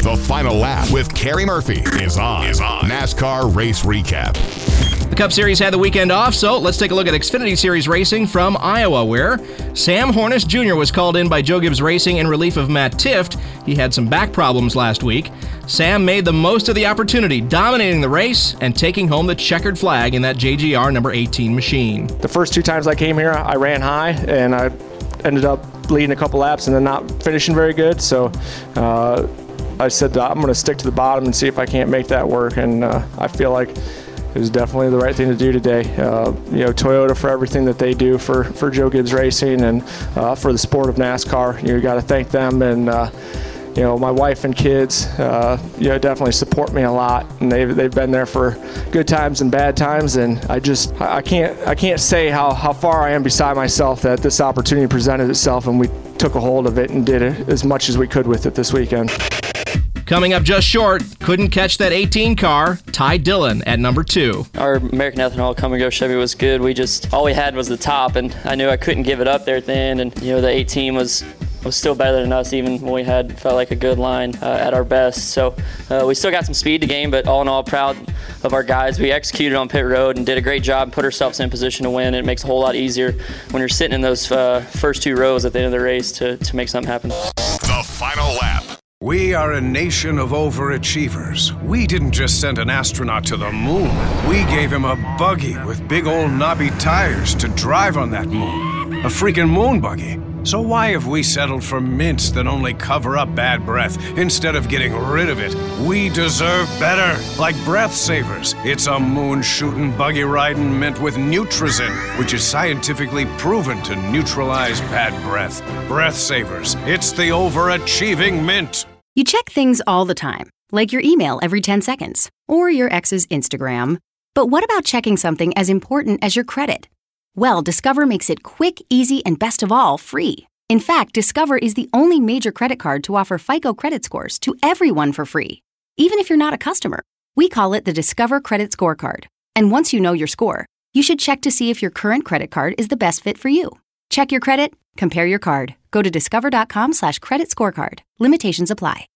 The Final Lap with Kerry Murphy is on NASCAR Race Recap. The Cup Series had the weekend off, so let's take a look at Xfinity Series racing from Iowa, where Sam Hornish Jr. was called in by Joe Gibbs Racing in relief of Matt Tifft. He had some back problems last week. Sam made the most of the opportunity, dominating the race and taking home the checkered flag in that JGR number 18 machine. The first two times I came here, I ran high, and I ended up leading a couple laps and then not finishing very good. So I said I'm going to stick to the bottom and see if I can't make that work, and I feel like it was definitely the right thing to do today. Toyota for everything that they do for Joe Gibbs Racing and for the sport of NASCAR. You got to thank them, and my wife and kids definitely support me a lot, and they've been there for good times and bad times, and I can't say how far I am beside myself that this opportunity presented itself, and we took a hold of it and did it as much as we could with it this weekend. Coming up just short, couldn't catch that 18 car, Ty Dillon at number 2. Our American Ethanol Come and Go Chevy was good. All we had was the top, and I knew I couldn't give it up there at the end, and the 18 was still better than us, even when we felt like a good line at our best. So we still got some speed to gain, but all in all, proud of our guys. We executed on pit road and did a great job and put ourselves in position to win. It makes it a whole lot easier when you're sitting in those first two rows at the end of the race to make something happen. The Final Lap. We are a nation of overachievers. We didn't just send an astronaut to the moon. We gave him a buggy with big old knobby tires to drive on that moon. A freaking moon buggy. So why have we settled for mints that only cover up bad breath instead of getting rid of it? We deserve better, like Breath Savers. It's a moon-shooting, buggy-riding mint with Nutrizin, which is scientifically proven to neutralize bad breath. Breath Savers. It's the overachieving mint. You check things all the time, like your email every 10 seconds, or your ex's Instagram. But what about checking something as important as your credit? Well, Discover makes it quick, easy, and best of all, free. In fact, Discover is the only major credit card to offer FICO credit scores to everyone for free, even if you're not a customer. We call it the Discover Credit Scorecard. And once you know your score, you should check to see if your current credit card is the best fit for you. Check your credit, compare your card. Go to discover.com/credit scorecard. Limitations apply.